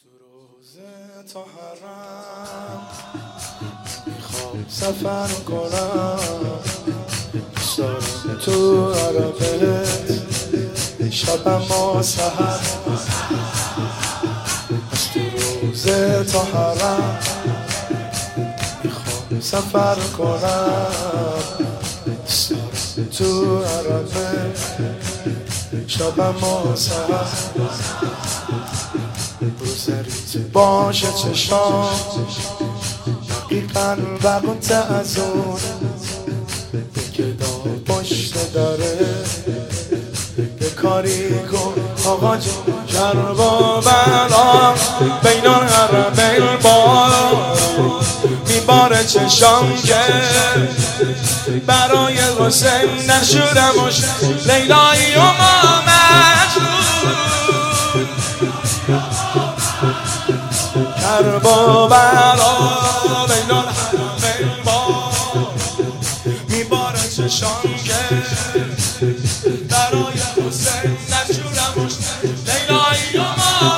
تو روزه تا حرم میخوام سفر کنم، دوست دارم تو عربت شبم و سحر. از تو روزه تا حرم میخوام سفر کنم، دوست دارم تو عربت شبم و سحر. روزریت باشه چشام دقیقا وقت از اون بگدا پشت داره یه کاری کن آقا جون. کربا بلا بینان حرمین بار میباره چشام که برای حسین در شورمش لیلایی و ما کربا بلا بینان حرمین بار میباره چشام که برای حسین در شورمش لیلایی و ما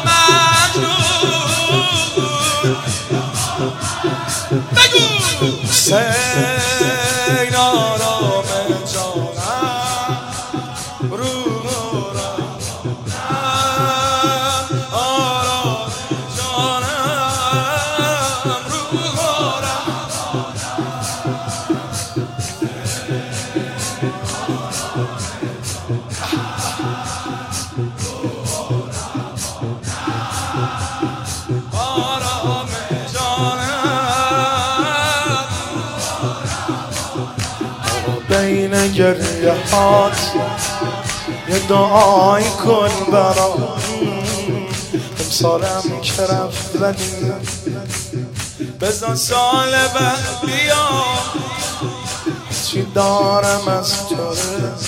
بگو حسین آرام جانم رو آرام جانم رو آرام بین گریه هات یه دعایی کن برام، امسالم که رفت ولی بزن سال بعد بیا. چی دارم از تو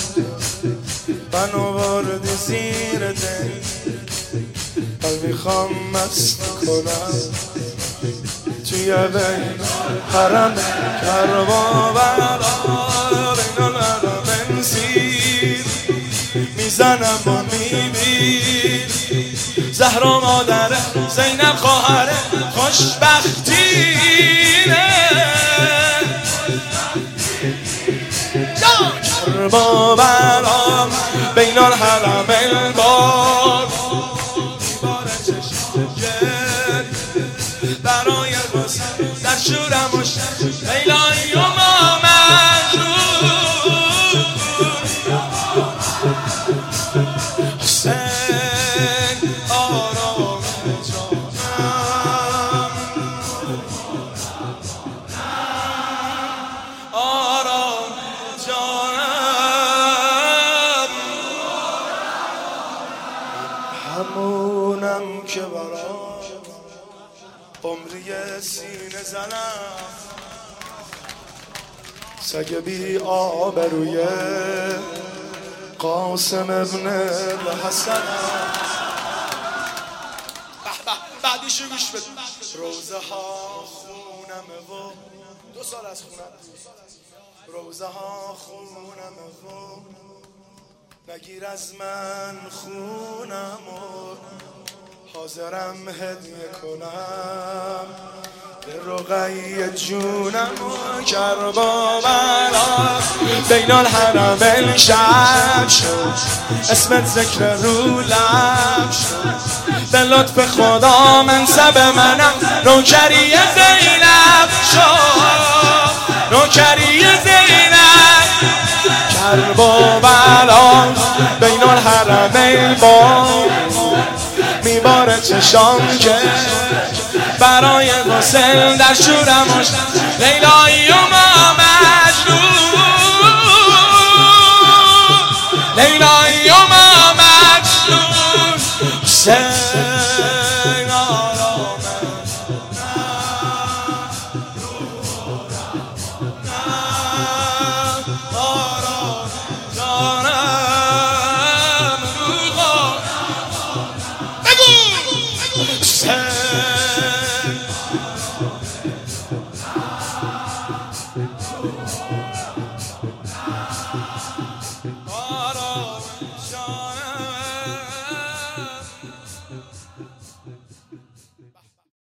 منو بردی زیر دل، قلب میخوام مست کنم توی بین حرم کربا بلا بین الحرمین زیر میزنم و میبین. زهرا مادر زینب خواهر خوشبختینه، کربا بلا بین الحرمین بار میباره چشم برای حسین در شورمش لیلایی و ما مجنون. حسین آرام جانم آرام جانم، همونم که برام عمری سینه زنم، سگ بی آبروی قاسم ابن الحسنم. بعدیشو گوش بده. روزه ها خونمه و 2 سال از خونم، روزه ها خونمه و نگیر از من خونم و حاضرم هدیه کنم به رقیه جونم و کربا بلا بین الحرمین شب شد، اسمت ذکر رو لب شد، به لطف خدا منصب منم نوکری زینب شد، نوکری زینب. کربا بلا بین الحرمین بار میباره چشام که برای حسین در شورمش لیلایی و ما مجنون، لیلایی و ما مجنون. حسین